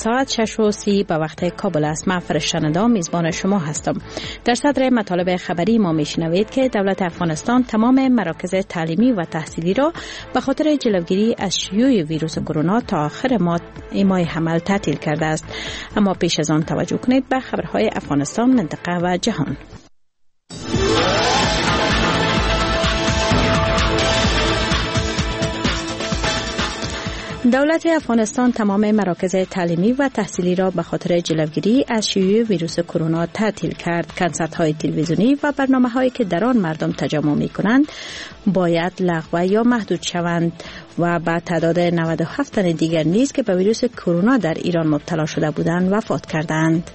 ساعت 6:30 به وقت کابل است. من فرشته‌ندا میزبان شما هستم. در صدر مطالب خبری ما میشنوید که دولت افغانستان تمام مراکز تعلیمی و تحصیلی را به خاطر جلوگیری از شیوع ویروس کرونا تا آخر ماه حمل تعطیل کرده است. اما پیش از آن توجه کنید به خبرهای افغانستان، منطقه و جهان. دولت افغانستان تمام مراکز تعلیمی و تحصیلی را به خاطر جلوگیری از شیوع ویروس کرونا تعطیل کرد. کنسرت‌های تلویزیونی و برنامه‌هایی که در آن مردم تجمع می‌کنند باید لغو یا محدود شوند و به تعداد 97 تن دیگر نیز که به ویروس کرونا در ایران مبتلا شده بودند وفات کردند.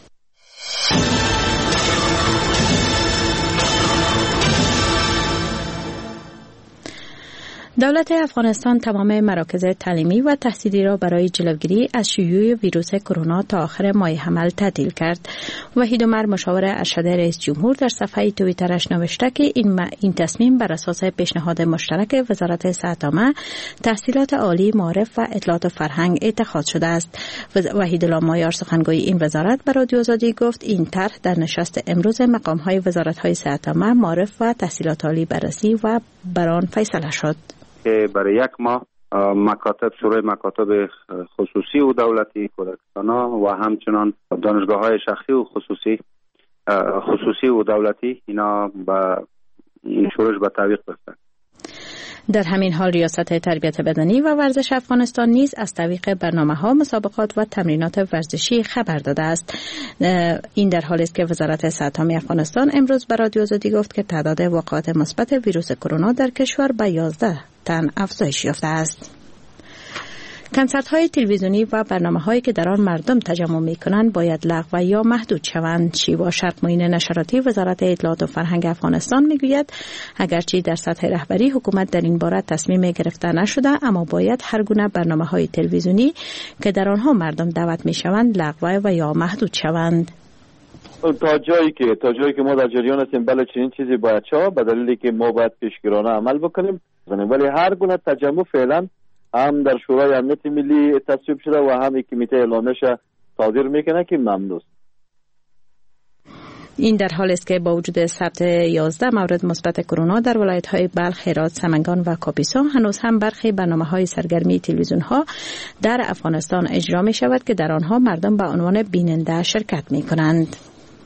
دولت افغانستان تمام مراکز تعلیمی و تحصیلی را برای جلوگیری از شیوع ویروس کرونا تا آخر ماه حمل تعطیل کرد. وحید عمر مشاور ارشد رئیس جمهور در صفحه توییترش نوشته که این تصمیم بر اساس پیشنهاد مشترک وزارت صحت عامه، تحصیلات عالی، معارف و اطلاعات و فرهنگ اتخاذ شده است. وحیدالله مایار سخنگوی این وزارت به رادیو آزادی گفت این طرح در نشست امروز مقام‌های وزارت‌های صحت عامه، معارف و تحصیلات عالی بررسی و بر آن فیصله شد. که برای یک ماه مکاتب، شورای مکاتب خصوصی و دولتی، کودکستانا و همچنان دانشگاه‌های شخصی و خصوصی و دولتی اینا به این شورش به تعویق بستند. در همین حال ریاست تربیت بدنی و ورزش افغانستان نیز از تعویق برنامه‌ها، مسابقات و تمرینات ورزشی خبر داده است. این در حالی است که وزارت صحت عامه افغانستان امروز به رادیو آزادی گفت که تعداد واقعات مثبت ویروس کرونا در کشور به 11 تن افزایش یافته است. کنسرت‌های تلویزیونی و برنامه‌هایی که در آن مردم تجمع می‌کنند باید لغو یا محدود شوند. شیوا شرط معین نشراتی وزارت اطلاعات و فرهنگ افغانستان می‌گوید اگرچه در سطح رهبری حکومت در این باره تصمیم گرفته نشده، اما باید هر گونه برنامه‌های تلویزیونی که در آنها مردم دعوت می‌شوند لغو و یا محدود شوند. تا جایی که ما در جریان هستیم بله چنین چیزی باید شود، به دلیلی که ما باید پیشگیرانه عمل بکنیم، ولی هر گونه تجمع فعلا هم در شورای امنیت ملی تصویب شده و هم کمیته اعلامش صادر میکنه که ممنوع است. این در حال است که با وجود ثبت 11 مورد مثبت کرونا در ولایت‌های بلخ، هرات، سمنگان و کاپیسا، هنوز هم برخی برنامه‌های سرگرمی تلویزیون‌ها در افغانستان اجرا می‌شود که در آنها مردم به عنوان بیننده شرکت می‌کنند.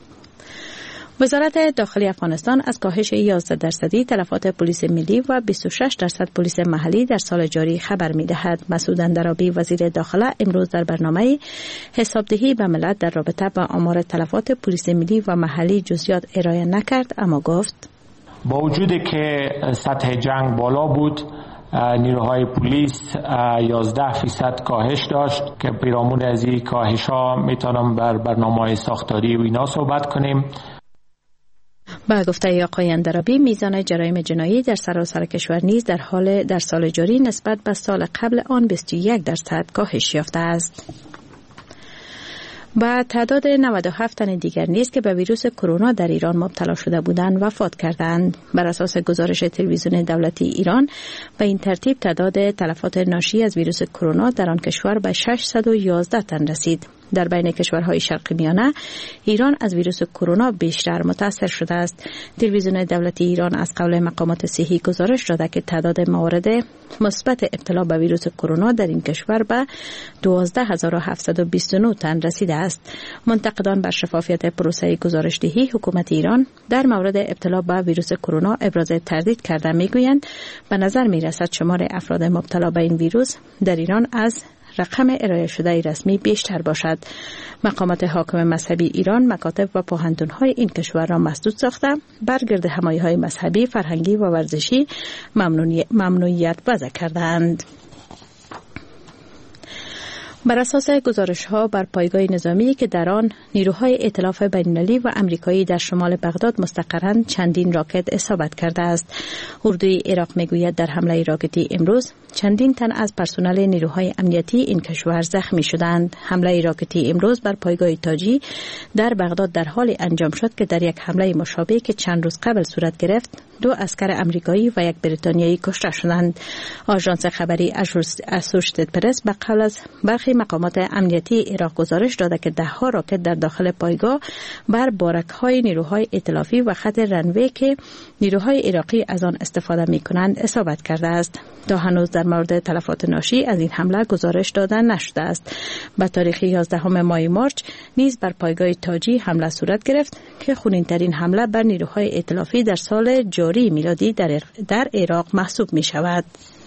وزارت داخلی افغانستان از کاهش 11% تلفات پلیس ملی و 26% پلیس محلی در سال جاری خبر می‌دهد. مسعود اندرابی وزیر داخله امروز در برنامه حسابدهی به ملت در رابطه با آمار تلفات پلیس ملی و محلی جزئیات ارائه نکرد، اما گفت با وجودی که سطح جنگ بالا بود، نیروهای پلیس 11% کاهش داشت که پیرامون از این کاهش‌ها میتونم بر برنامه‌های ساختاری و اینا صحبت کنیم. با گفته آقای اندرابی میزان جرایم جنایی در سراسر کشور نیز در سال جاری نسبت به سال قبل آن 21% کاهش یافته است. با تعداد 97 تن دیگر نیز که به ویروس کرونا در ایران مبتلا شده بودند وفات کردند. بر اساس گزارش تلویزیون دولتی ایران به این ترتیب تعداد تلفات ناشی از ویروس کرونا در آن کشور به 611 تن رسید. در بین کشورهای شرق میانه ایران از ویروس کرونا بیشتر متاثر شده است. تلویزیون دولتی ایران از قول مقامات صحی گزارش داده که تعداد موارد مثبت ابتلا به ویروس کرونا در این کشور به 12729 تن رسیده است. منتقدان بر شفافیت پروسه گزارشدهی حکومت ایران در مورد ابتلا به ویروس کرونا ابراز تردید کرده میگویند به نظر میرسد شمار افراد مبتلا به این ویروس در ایران از رقم ارائه شده رسمی بیشتر باشد. مقامات حاکم مذهبی ایران مکاتب و پوهنتون‌های این کشور را مسدود ساخته بر گرد همایی‌های مذهبی، فرهنگی و ورزشی ممنوعیت وضع کردند. بر اساس گزارش‌ها بر پایگاه نظامی که در آن نیروهای ائتلاف بین‌المللی و آمریکایی در شمال بغداد مستقرند چندین راکت اصابت کرده است. اردوی عراق میگوید در حمله راکتی امروز چندین تن از پرسنل نیروهای امنیتی این کشور زخمی شدند. حمله راکتی امروز بر پایگاه تاجی در بغداد در حال انجام شد که در یک حمله مشابه که چند روز قبل صورت گرفت 2 عسکر آمریکایی و 1 بریتانیایی کشته شدند. آژانس خبری اسوشیتد پرس به قول از برخی برخی مقامات امنیتی عراق گزارش داده که ده‌ها راکت در داخل پایگاه بر بارک‌های نیروهای ائتلافی و خط رنوی که نیروهای عراقی از آن استفاده می‌کنند اصابت کرده است. تا هنوز در مورد تلفات ناشی از این حمله گزارش داده نشده است. به تاریخ 11 ماه مارچ نیز بر پایگاه تاجی حمله صورت گرفت که خونین‌ترین حمله بر نیروهای ائتلافی در سال جاری میلادی در عراق محسوب می‌شود.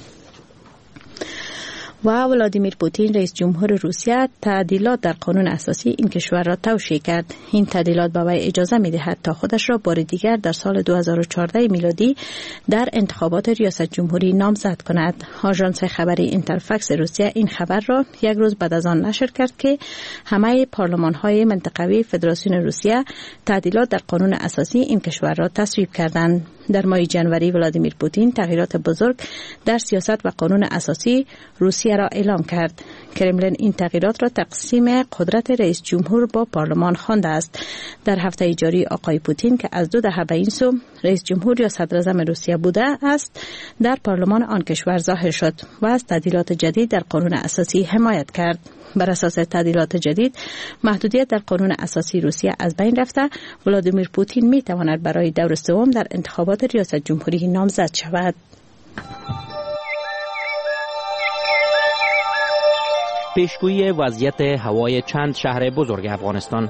و ولادیمیر پوتین رئیس جمهور روسیه تعدیلات در قانون اساسی این کشور را توشیح کرد. این تعدیلات به وی اجازه می‌دهد تا خودش را بار دیگر در سال 2014 میلادی در انتخابات ریاست جمهوری نامزد کند. آژانس خبری اینترفکس روسیه این خبر را یک روز بعد از آن نشر کرد که همه پارلمان‌های منطقوی فدراسیون روسیه تعدیلات در قانون اساسی این کشور را تصویب کردند. در ماه ژانویه ولادیمیر پوتین تغییرات بزرگ در سیاست و قانون اساسی روسیه را اعلام کرد. کرملین این تغییرات را تقسیم قدرت رئیس جمهور با پارلمان خوانده است. در هفته جاری آقای پوتین که از 2 دهه به این سو رئیس جمهور یا صدر اعظم روسیه بوده است در پارلمان آن کشور ظاهر شد و از تعدیلات جدید در قانون اساسی حمایت کرد. بر اساس تعدیلات جدید محدودیت در قانون اساسی روسیه از بین رفته ولادیمیر پوتین می تواند برای دور سوم در انتخابات ریاست جمهوری نامزد شود. پیشگویی وضعیت هوای چند شهر بزرگ افغانستان.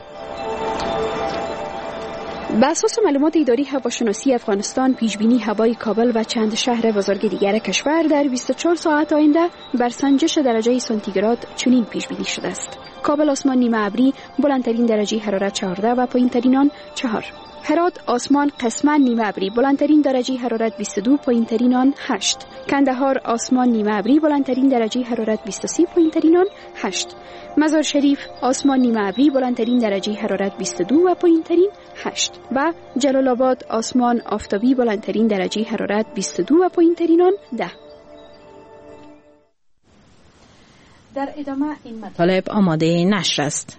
به اساس معلومات اداری هواشناسی افغانستان، پیشبینی هوای کابل و چند شهر بزرگ دیگر کشور در 24 ساعت آینده بر سنجش درجه سانتیگراد چنین پیشبینی شده است: کابل آسمان نیمه ابری، بلندترین درجه حرارت 14 و پایینترین آن 4. هرات آسمان قسما نیمه ابری، بلندترین درجه حرارت 22، پایینترین آن 8. کندهار آسمان نیمه ابری، بلندترین درجه حرارت 23، پایینترین آن 8. مزار شریف آسمان نیمه ابری، بلندترین درجه حرارت 22 و پایینترین 8. و جلال آباد آسمان آفتابی، بلندترین درجه حرارت 22 و پایینترین آن 10. در ادامه این مطالب آماده نشر است.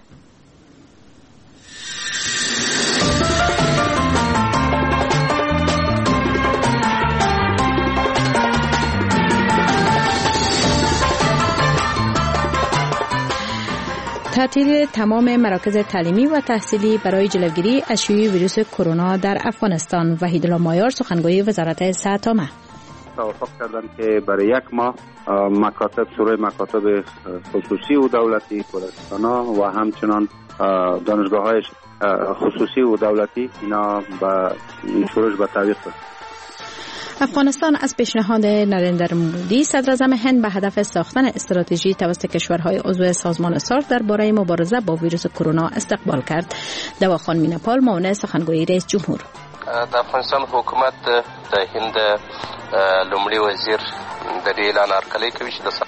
تعطیل تمام مراکز تعلیمی و تحصیلی برای جلوگیری از شیوع ویروس کرونا در افغانستان. وحیدالله مایار، سخنگوی وزارت صحت عامه. توافق کردند که برای 1 ماه مکاتب، شورای مکاتب خصوصی و دولتی کودکستانا و همچنان دانشگاه‌های خصوصی و دولتی اینا به شروع به تعویق است. افغانستان از پیشنهاد نریندر مودی صدر اعظم هند به هدف ساختن استراتژی توسط کشورهای عضو سازمان سارک درباره مبارزه با ویروس کرونا استقبال کرد. دواخان میناپال، معاون سخنگوی رئیس جمهور. د افغانستان حکومت د هند لومړي وزیر د دې اعلان ورکړی کوي چې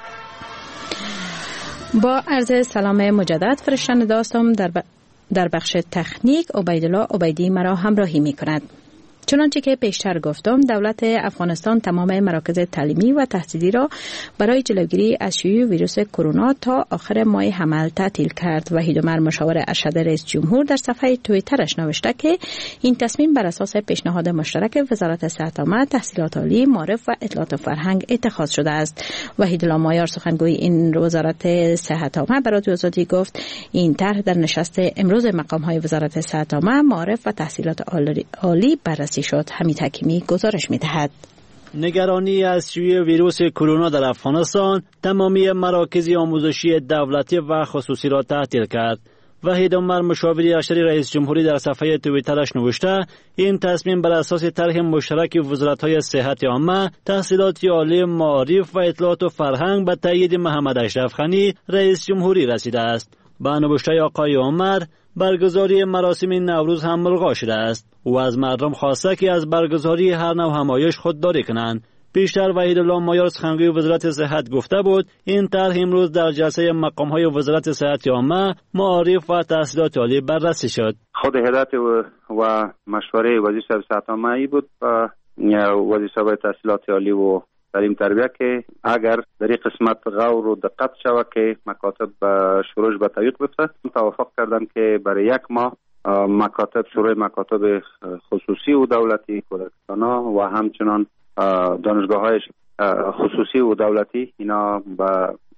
با عرض سلام مجدد فرشتنده هستم. در بخش تکنیک عبیدالله عبیدی مرا همراهی می کند. چنانچه که پیشتر گفتم، دولت افغانستان تمام مراکز تعلیمی و تحصیلی را برای جلوگیری از شیوع ویروس کرونا تا آخر ماه حمل تعطیل کرد. وحید عمر، مشاور ارشد رئیس جمهور، در صفحه توییترش نوشته که این تصمیم بر اساس پیشنهاد مشترک وزارت صحت عامه، تحصیلات عالی، معارف و اطلاعات و فرهنگ اتخاذ شده است. وحیدالله مایار، سخنگوی این وزارت صحت عامه، به رادیو آزادی گفت این طرح در نشست امروز مقام‌های وزارت صحت عامه، معارف و تحصیلات عالی بررسی شد. حمید حکیمی گزارش می‌دهد. نگرانی از شیوع ویروس کرونا در افغانستان تمامی مراکز آموزشی دولتی و خصوصی را تعطیل کرد. وحید عمر، مشاور ارشد رئیس جمهوری، در صفحه توییترش نوشته این تصمیم بر اساس طرح مشترک وزارت‌های صحت عامه، تحصیلات عالی، معارف و اطلاعات و فرهنگ به تایید محمد اشرف غنی رئیس جمهوری رسیده است. با نوشته آقای عمر، برگزاری مراسم نوروز هم ملغا شده است. او از مردم خواسته که از برگزاری هر نوع همایش خودداری کنند. پیشتر وحیدالله مایار، سخنگوی وزارت صحت، گفته بود این طرح امروز در جلسه مقام‌های وزارت صحت عامه، معارف و تحصیلات عالی بررسی شد. خود هدایت و مشوره وزیر صحت عامه ای بود و وزیر تحصیلات عالی و تعلیم تربیه که اگر در این قسمت غور و دقت شود که مکاتب شروع به تعویق بفته، توافق کردن که برای 1 ماه مکاتب، شورای مکاتب خصوصی و دولتی کودکستانا و همچنان دانشگاه‌های خصوصی و دولتی اینا به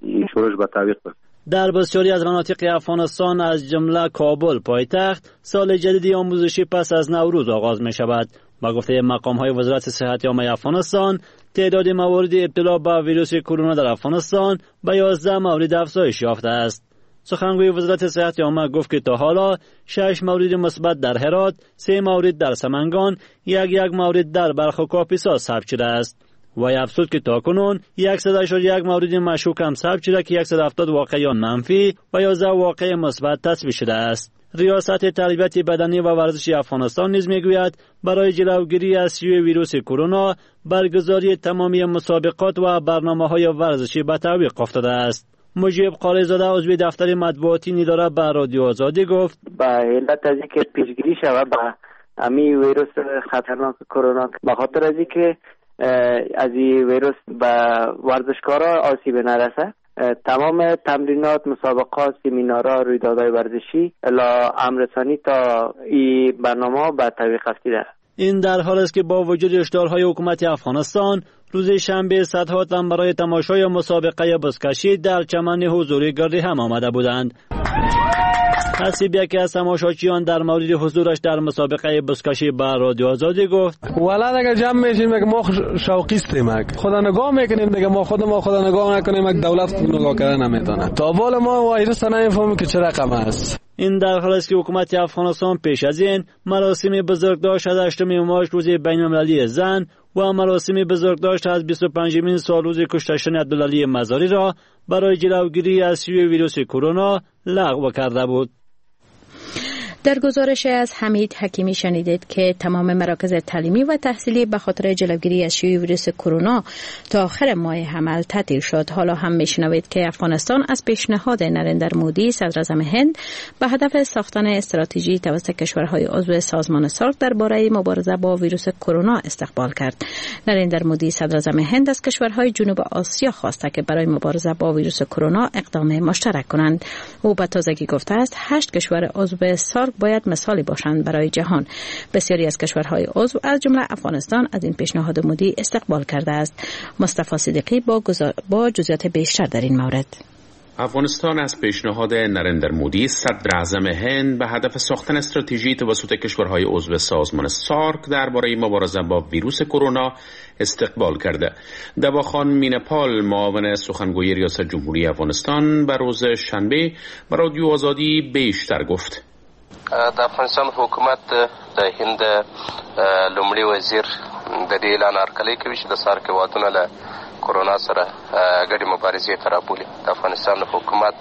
این شورش به تعویق برسد. در بسیاری از مناطق افغانستان از جمله کابل پایتخت سال جدید آموزشی پس از نوروز آغاز می شود. با گفته مقام‌های وزارت صحت عامه افغانستان، تعداد موارد ابتلا به ویروس کرونا در افغانستان به 11 مورد افزایش یافته است. سخنگوی وزارت صحت عامه گفت که تا حالا 6 مورد مثبت در هرات، 3 مورد در سمنگان، یک مورد در بلخ و کاپیسا ثبت شده است. و افزود که تاکنون 101 مورد مشکوک هم ثبت شده که 170 واقعه منفی و 11 واقعه مثبت تصویب شده است. ریاست تربیت بدنی و ورزش افغانستان نیز میگوید برای جلوگیری از شیوع ویروس کرونا برگزاری تمامی مسابقات و برنامه‌های ورزشی به تعویق افتاده است. مجیب قاریزاده عضو دفتر مطبوعاتی نداره به رادیو آزادی گفت به علت از اینکه پیشگیری شود به همین ویروس خطرناک کرونا، به خاطر از اینکه از این ویروس به ورزشکارا آسیب نرسه، تمام تمرینات، مسابقات، سمینارها، رویدادهای ورزشی الا امرسانی تا این برنامه به تعویق افتاده. این در حال است که با وجود هشدارهای حکومت افغانستان روز شنبه صدها تن برای تماشای مسابقه بزکشی در چمن حضوری گردی هم آمده بودند. حسیب یکی از تماشاچیان در مورد حضورش در مسابقه بزکشی به رادیو آزادی گفت ولد اگر جمع میشیم که ما شوقیستیم، خدا نگاه میکنیم دیگه، ما خدا نگاه نکنیم دولت نگاه کردن نمیتونه. تا بالا ما ویروس نمیفهمیم که چه رقم است. این در حالی است که حکومت افغانستان پیش از این مراسم بزرگداشت از 8 مارچ روز بین‌المللی زن و مراسم بزرگداشت از 25مین سال روز کشتشدن عبدالعلی مزاری را برای جلوگیری از شیوع ویروس کرونا لغو کرده بود. در گزارش از حمید حکیمی شنیدید که تمام مراکز تعلیمی و تحصیلی به خاطر جلوگیری از شیوع ویروس کرونا تا آخر ماه حمل تعطیل شد. حالا هم میشنوید که افغانستان از پیشنهاد نریندر مودی صدراعظم هند به هدف ساختن استراتژی توسط کشورهای عضو سازمان سارک درباره مبارزه با ویروس کرونا استقبال کرد. نریندر مودی صدراعظم هند از کشورهای جنوب آسیا خواسته که برای مبارزه با ویروس کرونا اقدام مشترک کنند. او به تازگی گفته است 8 کشور عضو سارک باید مثالی باشند برای جهان. بسیاری از کشورهای عضو از جمله افغانستان از این پیشنهاد مودی استقبال کرده است. مصطفی صدیقی با جزئیات بیشتر در این مورد. افغانستان از پیشنهاد نریندر مودی صدراعظم هند به هدف ساختن استراتژی توسط کشورهای عضو سازمان سارک درباره مبارزه با ویروس کرونا استقبال کرده. دواخان مینپال معاون سخنگوی ریاست جمهوری افغانستان به روز شنبه به رادیو آزادی بیشتر گفت. د افغانستان حکومت د هند لومړي وزیر د دې اعلان ورکړی کوي چې د سارک هیوادونه له کرونا سره ګډې مبارزې ته رابولي. د افغانستان حکومت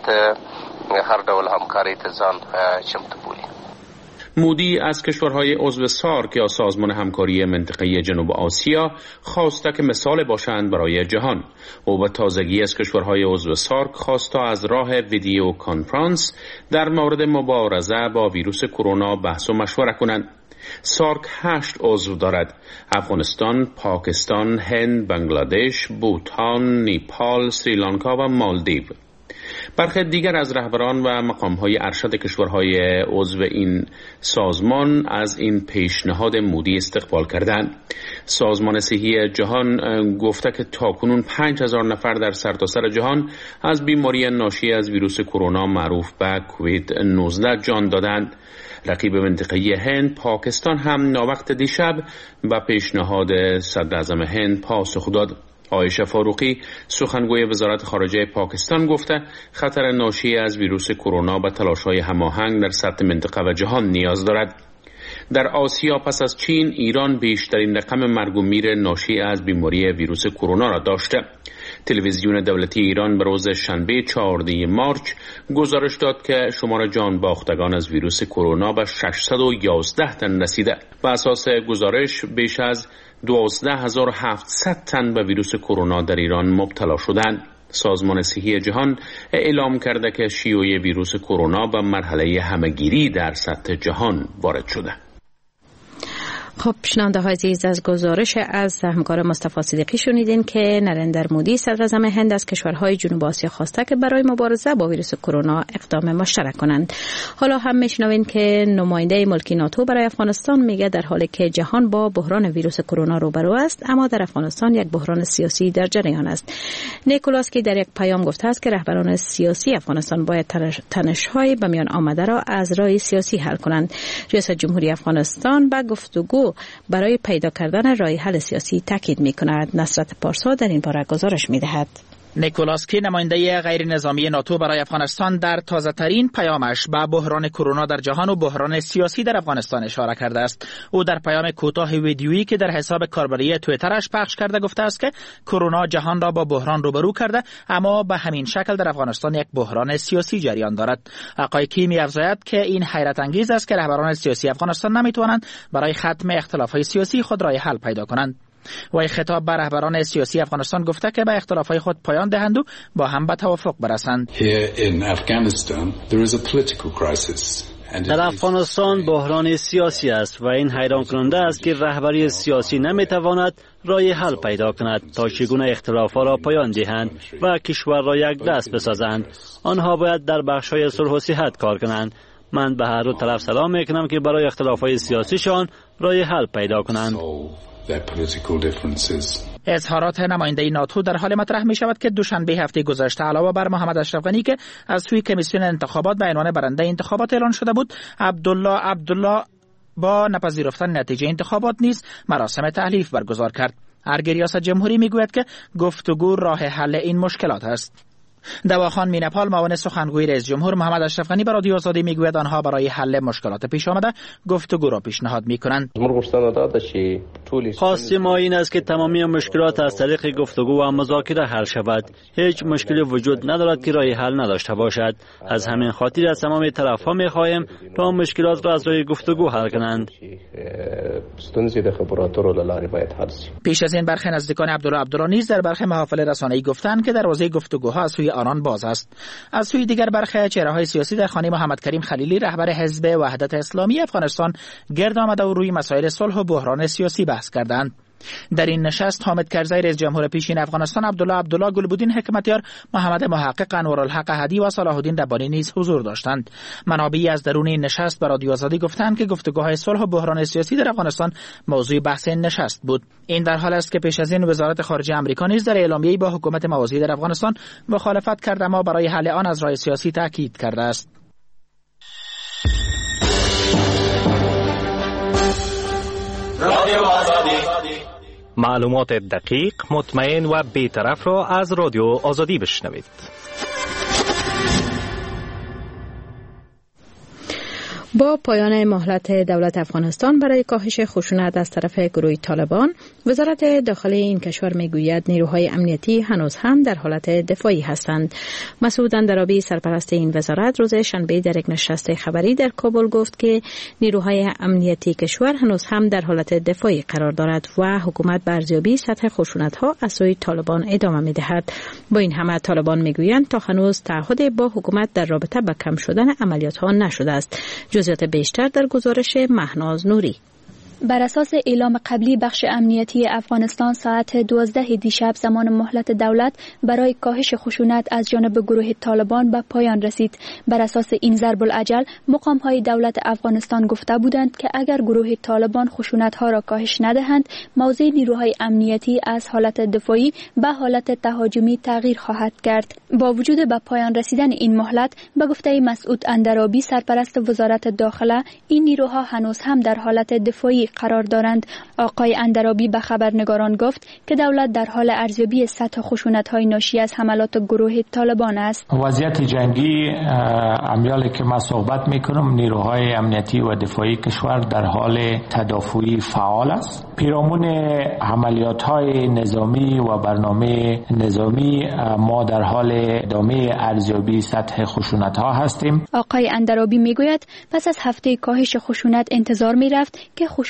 هر ډول همکارۍ ته ځان چمتو بولي. مودی از کشورهای عضو سارک یا سازمان همکاری منطقه جنوب آسیا خواسته که مثال باشند برای جهان. او به تازگی از کشورهای عضو سارک خواسته از راه ویدیو کانفرانس در مورد مبارزه با ویروس کرونا بحث و مشوره کنند. سارک 8 عضو دارد: افغانستان، پاکستان، هند، بنگلادش، بوتان، نیپال، سریلانکا و مالدیو. برخی دیگر از رهبران و مقام‌های ارشد کشورهای عضو این سازمان از این پیشنهاد مودی استقبال کردند. سازمان صحی جهان گفته که تاکنون 5000 نفر در سرتاسر جهان از بیماری ناشی از ویروس کرونا معروف به کووید 19 جان دادند. رقیب منطقه‌ای هند، پاکستان هم ناوقت دیشب به پیشنهاد صدراعظم هند پاسخ داد. عایشه فاروقی سخنگوی وزارت خارجه پاکستان گفته خطر ناشی از ویروس کرونا به تلاش‌های هماهنگ در سطح منطقه و جهان نیاز دارد. در آسیا پس از چین، ایران بیشترین رقم مرگ و میر ناشی از بیماری ویروس کرونا را داشته. تلویزیون دولتی ایران به روز شنبه 14 مارچ گزارش داد که شمار جان باختگان از ویروس کرونا به 611 تن رسیده. بر اساس گزارش بیش از 12700 تن به ویروس کرونا در ایران مبتلا شدند. سازمان صحی جهان اعلام کرده که شیوع ویروس کرونا به مرحله همهگیری در سطح جهان وارد شده. خب شنونده های عزیز، از گزارش از همکار مصطفی صدیقی شنیدین که نریندر مودی صدر اعظم هند از کشورهای جنوب آسیا خواسته که برای مبارزه با ویروس کرونا اقدام مشترک کنند. حالا هم میشنوین که نماینده ملکی ناتو برای افغانستان میگه در حالی که جهان با بحران ویروس کرونا روبرو است، اما در افغانستان یک بحران سیاسی در جریان است. نیکولاسکی در یک پیام گفته است که رهبران سیاسی افغانستان باید تنش‌های به میان آمده را از راه سیاسی حل کنند. ریاست جمهوری افغانستان با گفتگو برای پیدا کردن راه حل سیاسی تاکید می‌کند. نصرت پارسا در این باره گزارش می‌دهد. نیکولاسکی نماینده غیر نظامی ناتو برای افغانستان در تازه‌ترین پیامش به بحران کرونا در جهان و بحران سیاسی در افغانستان اشاره کرده است. او در پیام کوتاه ویدیویی که در حساب کاربری توییترش پخش کرده گفته است که کرونا جهان را با بحران روبرو کرده، اما به همین شکل در افغانستان یک بحران سیاسی جریان دارد. آقای کی می‌افزاید که این حیرت انگیز است که رهبران سیاسی افغانستان نمی‌توانند برای ختم اختلاف‌های سیاسی خود راه حل پیدا کنند. وی خطاب به رهبران سیاسی افغانستان گفته که به اختلافات خود پایان دهند و با هم به توافق برسند. در افغانستان بحران سیاسی است و این حیران کننده است که رهبری سیاسی نمیتواند راه حل پیدا کند تا چگونه اختلافات را پایان دهند و کشور را یک دست بسازند. آنها باید در بخش‌های صلح و صحت کار کنند. من به هر دو طرف سلام میکنم که برای اختلافات سیاسیشان راه حل پیدا کنند. اظهارات نماینده ناتو در حال مطرح می شود که دوشنبه هفته گذشته علاوه بر محمد اشرف غنی که از سوی کمیسیون انتخابات به عنوان برنده انتخابات اعلان شده بود، عبدالله با نپذیرفتن نتیجه انتخابات نیز مراسم تحلیف برگزار کرد. ارگ ریاست جمهوری می گوید که گفتگو راه حل این مشکلات است. دواخان مینپال معاون سخنگوی رئیس جمهور محمد اشرف غنی به رادیو آزادی میگوید آنها برای حل مشکلات پیش آمده گفتگو را پیشنهاد میکنند. خواست ما این است که تمامی مشکلات از طریق گفتگو و مذاکره حل شود. هیچ مشکلی وجود ندارد که راه حل نداشته باشد. از همین خاطر از تمام طرف‌ها می‌خواهیم تا مشکلات را از راه گفتگو حل کنند. پیش از این برخی نزدیکان عبدالله نیز در برخی محافل رسانه‌ای گفتند که دروازه گفتگوها از سوی آنان باز است. از سوی دیگر برخی چهره‌های سیاسی در خانه محمد کریم خلیلی رهبر حزب وحدت اسلامی افغانستان گرد آمده و روی مسائل صلح و بحران سیاسی بحث کردند. در این نشست حامد کرزی رئیس جمهور پیشین افغانستان، عبدالله گلبودین حکمتیار، محمد محقق، انوارالحق هدی و صلاح الدین ربانی نیز حضور داشتند. منابعی از درون این نشست به رادیو آزادی گفتند که گفتگوهای صلح و بحران سیاسی در افغانستان موضوع بحث این نشست بود. این در حال است که پیش از این وزارت خارجه آمریکا نیز در اعلامیه‌ای با حکومت موازی در افغانستان مخالفت کرده اما برای حل آن از راه سیاسی تاکید کرده است. رادیو آزادی، معلومات دقیق، مطمئن و بی‌طرف را از رادیو آزادی بشنوید. با پایان مهلت دولت افغانستان برای کاهش خشونت از طرف گروه طالبان، وزارت داخلی این کشور میگوید نیروهای امنیتی هنوز هم در حالت دفاعی هستند. مسعود اندرابی سرپرست این وزارت روز شنبه در یک نشست خبری در کابل گفت که نیروهای امنیتی کشور هنوز هم در حالت دفاعی قرار دارد و حکومت به ارزیابی سطح خشونت‌ها از سوی طالبان ادامه می‌دهد. با این همه طالبان میگویند تا هنوز تعهد با حکومت در رابطه با کم شدن عملیات‌ها نشده است. جزئیات بیشتر در گزارش مهناز نوری. بر اساس اعلام قبلی بخش امنیتی افغانستان ساعت 12 دیشب زمان مهلت دولت برای کاهش خشونت از جانب گروه طالبان به پایان رسید. بر اساس این ضرب الاجل مقام‌های دولت افغانستان گفته بودند که اگر گروه طالبان خشونت‌ها را کاهش ندهند، موضع نیروهای امنیتی از حالت دفاعی به حالت تهاجمی تغییر خواهد کرد. با وجود به پایان رسیدن این مهلت، به گفته مسعود اندرابی سرپرست وزارت داخله، این نیروها هنوز هم در حالت دفاعی قرار دارند. آقای اندرابی به خبرنگاران گفت که دولت در حال ارزیابی سطح خشونت‌های ناشی از حملات گروه طالبان است. وضعیت جنگی امیالی که ما صحبت می‌کنم، نیروهای امنیتی و دفاعی کشور در حال تدافعی فعال است. پیرامون عملیات‌های نظامی و برنامه نظامی ما در حال ادامه ارزیابی سطح خشونت‌ها هستیم. آقای اندرابی میگوید پس از هفته کاهش خشونت انتظار می‌رفت که خشونت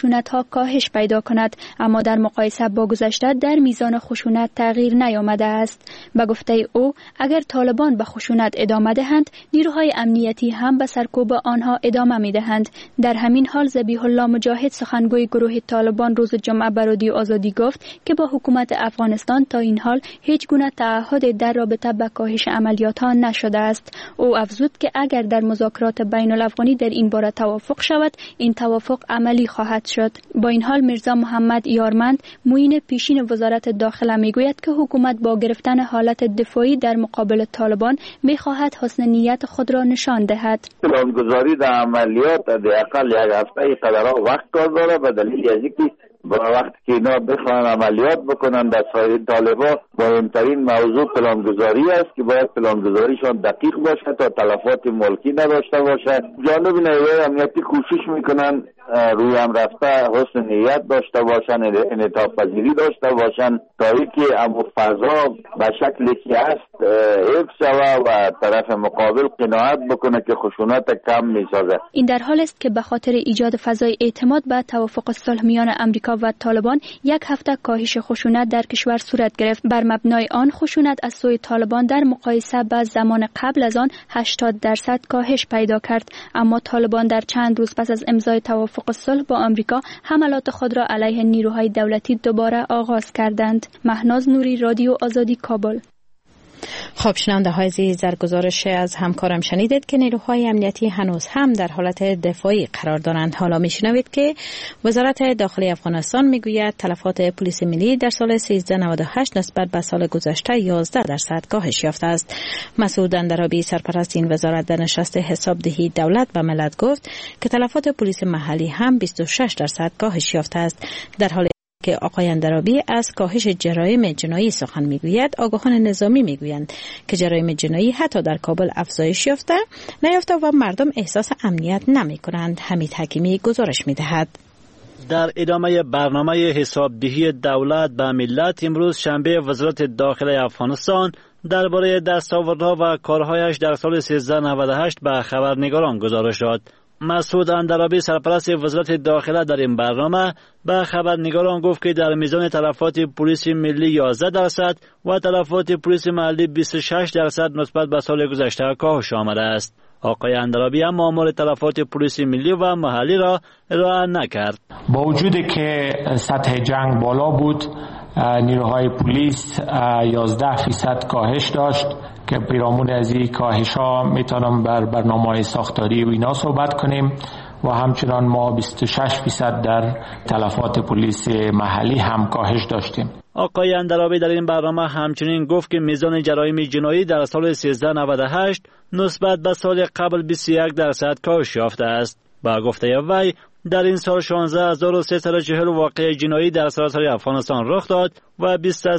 خشونت‌ها کاهش پیدا کند، اما در مقایسه با گذشته در میزان خشونت تغییر نیامده است. به گفته او، اگر طالبان به خشونت ادامه دهند، نیروهای امنیتی هم به سرکوب آنها ادامه می‌دهند. در همین حال ذبیح الله مجاهد سخنگوی گروه طالبان روز جمعه به رادیو آزادی گفت که با حکومت افغانستان تا این حال هیچ گونه تعهد در رابطه با کاهش عملیات‌ها نشده است. او افزود که اگر در مذاکرات بین الافغانی در این باره توافق شود، این توافق عملی خواهد شد. با این حال میرزا محمد یارمند، معین پیشین وزارت داخله میگوید که حکومت با گرفتن حالت دفاعی در مقابل طالبان میخواهد حسن نیت خود را نشان دهد. پلانگذاری در عملیات حداقل یک هفته قدر وقت کار داره، به دلیل از اینکه با وقتی که اینا بخوان عملیات بکنن در سایر طالبان، مهمترین موضوع پلانگذاری است که باید پلانگذاریشان دقیق باشه تا تلفات ملکی نداشته باشه. جانب نیروهای امنیتی کوشش میکنن روی هم رفته حسن نیت داشته باشن، انعطاف پذیری داشته باشن تا اینکه امو فضا به شکلی که است حفظ شود و طرف مقابل قناعت بکنه که خشونت کم میسازه. این در حال است که به خاطر ایجاد فضای اعتماد به توافق صلح میان امریکا و طالبان یک هفته کاهش خشونت در کشور صورت گرفت. بر مبنای آن خشونت از سوی طالبان در مقایسه با زمان قبل از آن 80% کاهش پیدا کرد، اما طالبان در چند روز پس از امضای توافق صلح با آمریکا حملات خود را علیه نیروهای دولتی دوباره آغاز کردند. مهناز نوری، رادیو آزادی، کابل. خب شنونده های عزیز، در گزارش از همکارم شنیدید که نیروهای امنیتی هنوز هم در حالت دفاعی قرار دارند. حالا میشنوید که وزارت داخلی افغانستان میگوید تلفات پلیس ملی در سال 1398 نسبت به سال گذشته 11% کاهش یافته است. مسعود اندرابی، سرپرست این وزارت، در نشست حسابدهی دولت به ملت گفت که تلفات پلیس محلی هم 26% کاهش یافته است. در حالی که آقای اندرابی از کاهش جرایم جنایی سخن میگوید، آگاهان نظامی میگویند که جرایم جنایی حتی در کابل افزایش نیافته و مردم احساس امنیت نمی کنند. حمید حکیمی گزارش میدهد. در ادامه برنامه حسابدهی دولت به ملت، امروز شنبه وزارت داخلی افغانستان درباره دستاوردها و کارهایش در سال 1398 به خبرنگاران گزارش داد. مسعود اندرابی، سرپرست وزارت داخله، در این برنامه به خبرنگاران گفت که در میزان تلفات پلیس ملی 11% و تلفات پلیس محلی 26% نسبت به سال گذشته کاهش آمده است. آقای اندرابی هم آمار تلفات پلیس ملی و محلی را ارائه نکرد. با وجودی که سطح جنگ بالا بود، نیروهای پلیس 11% کاهش داشت که پیرامون از این کاهش ها میتونم بر برنامه ساختاری و اینا صحبت کنیم و همچنان ما 26% در تلفات پلیس محلی هم کاهش داشتیم. آقای اندرابی در این برنامه همچنین گفت که میزان جرایم جنایی در سال 1398 نسبت به سال قبل 21% کاهش یافته است. با گفته وی، در این سال 16340 واقعه جنایی در سراسر افغانستان رخ داد و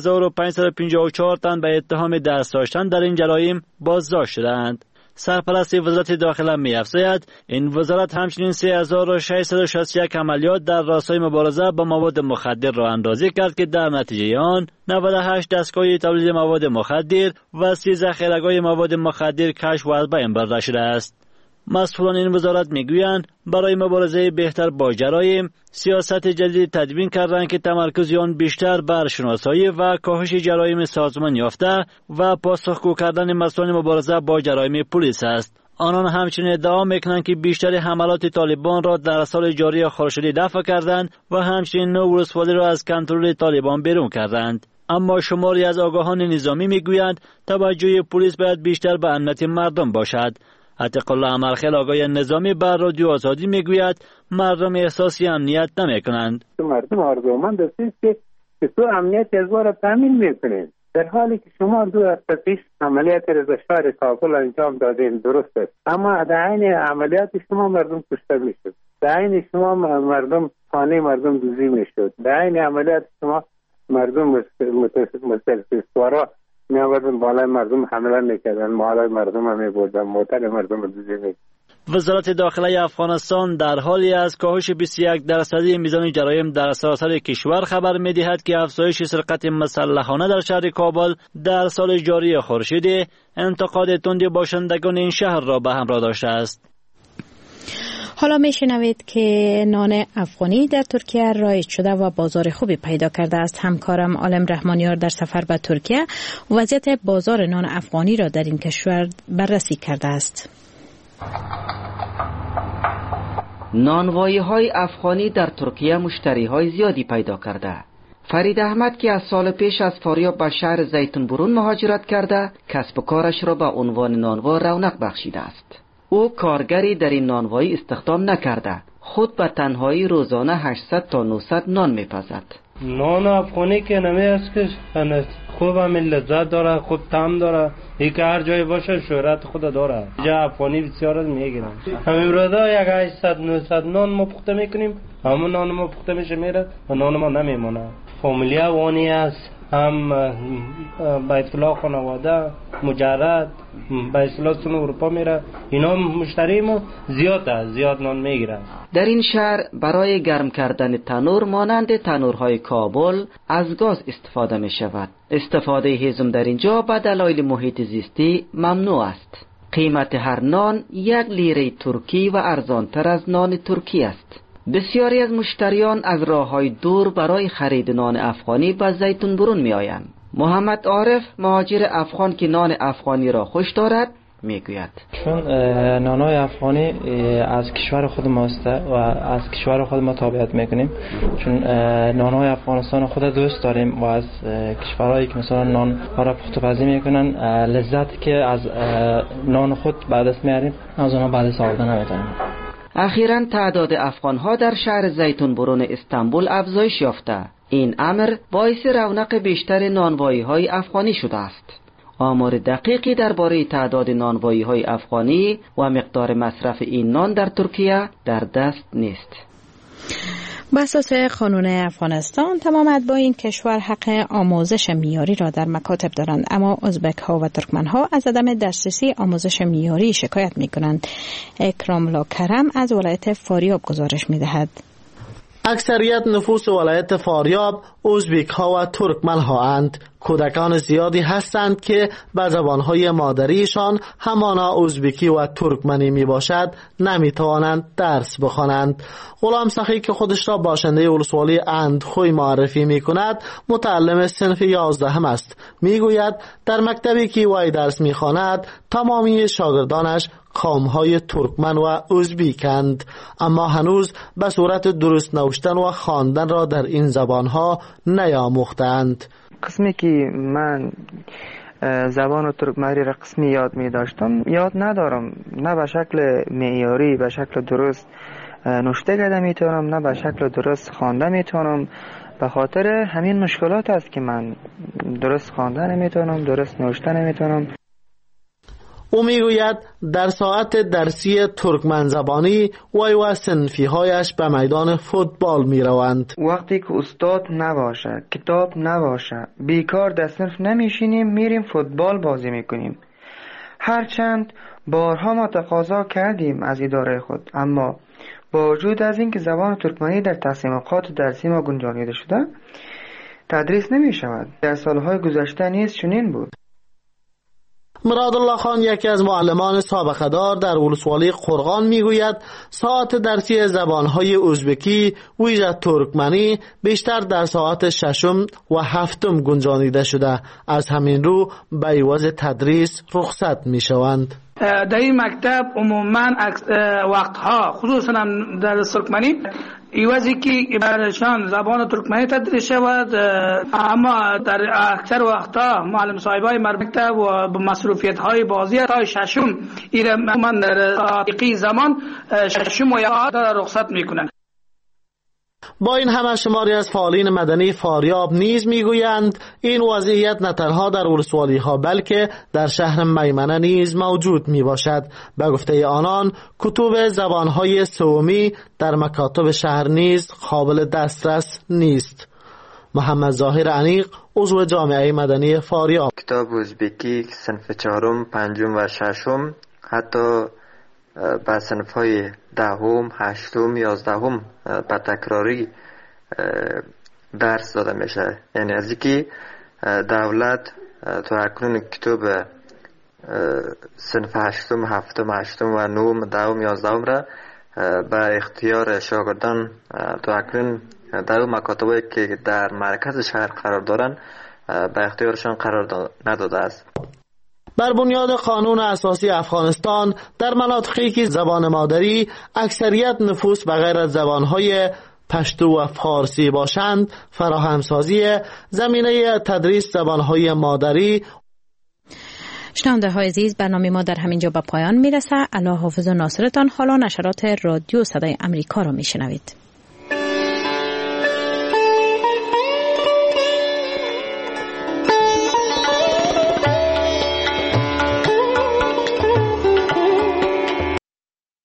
20554 تن به اتهام دست داشتن در این جرایم بازداشت شدند. سرپرست وزارت داخله می‌افزاید این وزارت همچنین 3661 عملیات در راستای مبارزه با مواد مخدر را اندازی کرد که در نتیجه آن 98 دستگاه تولید مواد مخدر و 30 ذخیره‌گاه مواد مخدر کشف و از بین برده شده است. مسئولان این وزارت میگویند برای مبارزه بهتر با جرایم سیاست جدید تدوین کردند که تمرکز آن بیشتر بر شناسایی و کاهش جرایم سازمان یافته و پاسخگو کردن مسئولان مبارزه با جرایم پلیس است. آنان همچنین ادعا میکنند که بیشتر حملات طالبان را در سال جاری خورشیدی دفع کردند و همچنین نو ولسوالی را از کنترل طالبان بیرون کردند. اما شماری از آگاهان نظامی میگویند توجه پلیس باید بیشتر به امنیت مردم باشد. عتیق الله امرخیل، آگاه نظامی، بر رادیو آزادی میگوید مردم احساسی امنیت نمیکنند. مردم آرزومند هستید که تو امنیت از را تامین میکنید، در حالی که شما 2 هفته پیش عملیات را شهر کابل انجام دادین، درست است، اما در عین عملیات شما مردم کشته میشد، در عین شما مردم خانه مردم دوزی میشد، در عین عملیات شما مردم متسوارا می‌آوردن بالای مردم حمله می‌کردن، بالای مردم هم می‌بردن، موتر مردم رو دوزی می‌کردن. وزارت داخلی افغانستان در حالی از کاهش 21% میزان جرایم در سراسر کشور خبر می‌دهد که افزایش سرقت مسلحانه در شهر کابل در سال جاری خورشیدی انتقاد تند باشندگان این شهر را به همراه داشته است. حالا میشنوید که نان افغانی در ترکیه رایج شده و بازار خوبی پیدا کرده است. همکارم عالم رحمانیار در سفر به ترکیه وضعیت بازار نان افغانی را در این کشور بررسی کرده است. نانوایی‌های افغانی در ترکیه مشتری‌های زیادی پیدا کرده. فرید احمد که از سال پیش از فاریاب به شهر زیتون برون مهاجرت کرده، کسب و کارش را به عنوان نانوا رونق بخشیده است. او کارگری در این نانوایی استخدام نکرده، خود به تنهایی روزانه 800 تا 900 نان میپزد. نان افغانی که نمی است که خوب هم لذت داره، خوب طعم داره، این که هر جای باشه شهرت خود داره. جا افغانی بسیار از میگیرن. همین روزا یک 800 900 نان ما پخته میکنیم، همون نان ما پخته میشه میره و نان ما نمیمونه. فامیلی افغانی است، هم به اطلاع خانواده مجرد به اصطلاح سون اروپا میره، اینا مشتری ما زیاد نان میگیرن. در این شهر برای گرم کردن تنور مانند تنورهای کابل از گاز استفاده می شود. استفاده هیزم در اینجا به دلایل محیط زیستی ممنوع است. قیمت هر نان 1 لیره ترکی و ارزانتر از نان ترکی است. بسیاری از مشتریان از راه‌های دور برای خرید نان افغانی به زیتون برون می آیند. محمد عارف مهاجر افغان که نان افغانی را خوش دارد میگوید چون نانای افغانی از کشور خود ماست و از کشور خود ما تابعیت میکنیم، چون نانای افغانستان خود دوست داریم و از کشورهایی که مثلا نان ها را پخت و پزی میکنن لذت که از نان خود بعد دست میاریم از اونها بعد ساخته نمیتونیم. اخیراً تعداد افغان‌ها در شهر زیتون برون استانبول افزایش یافته. این امر باعث رونق بیشتر نانوایی‌های افغانی شده است. آمار دقیقی درباره تعداد نانوایی‌های افغانی و مقدار مصرف این نان در ترکیه در دست نیست. بر اساس قانون افغانستان تمام اتباع این کشور حق آموزش معیاری را در مکاتب دارند، اما ازبک ها و ترکمن ها از عدم دسترسی آموزش معیاری شکایت می کنند. اکرام لا کرم از ولایت فاریاب گزارش می دهد. اکثریت نفوس ولایت فاریاب ازبک ها و ترکمن ها اند. کودکان زیادی هستند که به زبانهای مادریشان همانا ازبکی و ترکمنی می باشد نمی توانند درس بخوانند. غلام سخی که خودش را باشنده ولسوالی اندخوی معرفی می کند متعلم صنف 11 است. می گوید در مکتبی که وی درس می خواند تمامی شاگردانش قوم‌های ترکمن و ازبیکند، اما هنوز به صورت درست نوشتن و خواندن را در این زبان‌ها نیاموختند. قسمی که من زبان ترکمنی را قسمی یاد می داشتم یاد ندارم، نه به شکل معیاری به شکل درست نوشته کرده میتونم، نه به شکل درست خوانده میتونم. به خاطر همین مشکلات است که من درست خوانده نمیتونم، درست نوشته نمیتونم. او میگوید در ساعت درسی ترکمن زبانی وی و صنفی هایش به میدان فوتبال می روند. وقتی که استاد نباشه، کتاب نباشه، بیکار در صنف نمیشینیم، میریم فوتبال بازی میکنیم. هرچند بارها ما تقاضا کردیم از اداره خود، اما با وجود از اینکه زبان ترکمنی در تصمیمات درسی ما گنجانیده شده تدریس نمی شود. در سالهای گذشته نیز چنین بود. مراد الله خان یکی از معلمان سابقه دار در ولسوالی قرغان میگوید ساعت درسی زبانهای ازبکی ویژه ترکمنی بیشتر در ساعت 6 و 7 گنجانیده شده، از همین رو به عوض تدریس رخصت میشوند. در این مکتب عموما وقتها خصوصا در ترکمنی ایوازی که برایشان زبان ترکمنی تدریس شود، اما در اکثر وقتا معلم صاحبای مکتب و مصروفیت های بازی تا 6 ایره من در حقیقی زمان 6 و 1 رخصت میکنن. با این همه شماری از فعالین مدنی فاریاب نیز میگویند این وضعیت نه تنها در ولسوالی ها بلکه در شهر میمنه نیز موجود می باشد. به گفته آنان کتب زبانهای سومی در مکاتب شهر نیز قابل دسترس نیست. محمد ظاهر انیق عضو جامعه مدنی فاریاب: کتاب ازبکی صنف 4، 5 و 6 حتی با صنف های 10، 8، 11 با تکراری درس داده میشه. یعنی از اینکه دولت تو اکنون کتاب صنف 8، 7، 8 و 9، 10، 11 را به اختیار شاگردان تا اکنون در مکاتبی که در مرکز شهر قرار دارند به اختیارشان قرار نداده است. بر بنیاد قانون اساسی افغانستان در مناطقی که زبان مادری اکثریت نفوس به غیر از زبانهای پشتو و فارسی باشند، فراهمسازی زمینه تدریس زبانهای مادری. شنونده های عزیز، برنامه ما در همینجا به پایان میرسه. الله حافظ و ناصرتان. حالا نشرات رادیو صدای امریکا را میشنوید.